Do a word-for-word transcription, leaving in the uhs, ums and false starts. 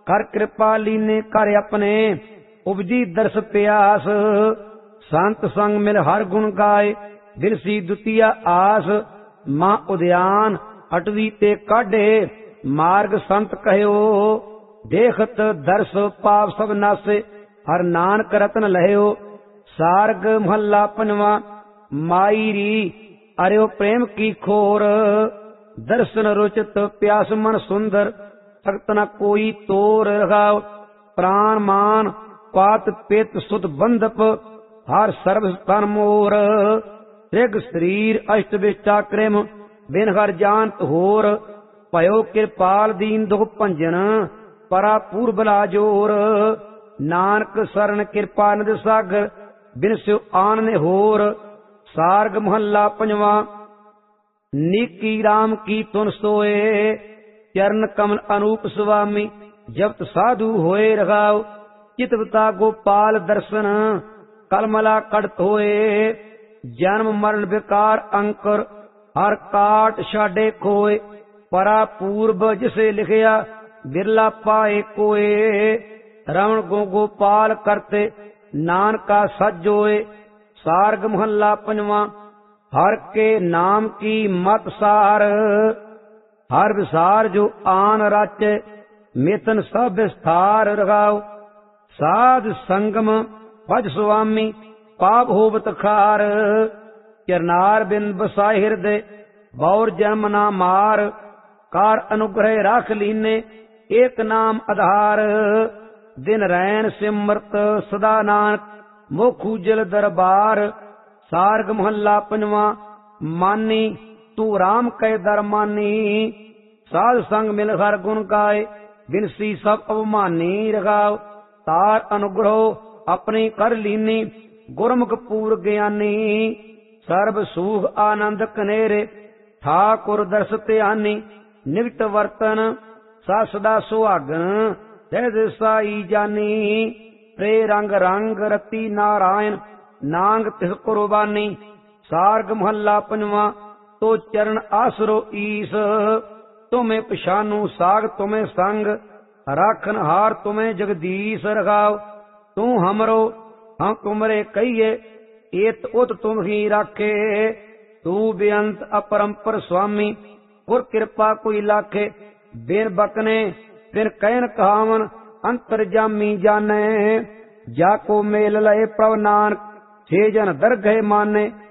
कर कृपा लीने कर अपने उपजी दर्श प्यास। संत संग मिल हर गुण गाए बिरसी दुतिया आस। मां उद्यान अटवी ते काढे मार्ग संत कहयो। देखत दर्श पाप सब नासे हर नानक रतन लहयो। सार्ग महला पंजवा माईरी अरे प्रेम की खोर। दर्शन रुचित प्यास मन सुंदर सख्त न कोई तोर। रखाव प्राण मान पात पेत सुत बंधप हर सर्व तन मोर। त्रिग शरीर अष्ट विष्टा कृम बिन हर जानत होर। भयो कृपाल दीन दुख भंजन परा पूर्बला जोर। नानक शरण कृपा निध सागर बिन स्यो आन ने होर। सार्ग महला पंजवा नीकी राम की तुन सोए। चरण कमल अनूप स्वामी जपत साधु होए। रखाव चितवता गोपाल दर्शन कलमला कड़त होए। जन्म मरण विकार अंकर हर काट छाडे खोए। परा पूर्व जिसे लिखिया बिरला पाए कोए। रमण गो गोपाल करते नानका सजोए। सार्ग महला पंजवा हर के नाम की मत सार। हर विसार जो आन राचे मितन सब विस्तार। रखाव साध संगम भज स्वामी पाप होवत खार। चरनार बिन बसाए हृदय बौर जन्म ना मार। कार अनुग्रह राख लीने एक नाम आधार। दिन रैन सिमरत सदा नानक मोखू जल दरबार। सार्ग महला पंजवा मानी तू राम कै दर मानी। साध संग मिल हर गुण गाए बिनसी सब अवमानी। रखाव तार अनुग्रह अपनी कर लीनी गुरमुख पूर ज्ञानी। सर्व सुख आनंद कनेरे ठाकुर दर्श ध्यानी। निकट वर्तन सा सदा सुहागन सहज साई जानी। प्रे रंग रंग रति नारायण नांग तिस कुर्बानी। सार्ग महला पंजवा तो चरण आसरो ईस। तुम्हें पछानू साग तुम्हें संग राखन हार तुम्हें जगदीश। रखाव तू हमरो हम तुमरे कहिए एत उत तुम ही राखे। तू बेअंत अपरंपर स्वामी गुर कृपा कोई लाखे। बिन बकने बिन कहन कहावन अंतर जामी जाने। जाको मेल लय प्रभ नानक छे जन दरगह माने।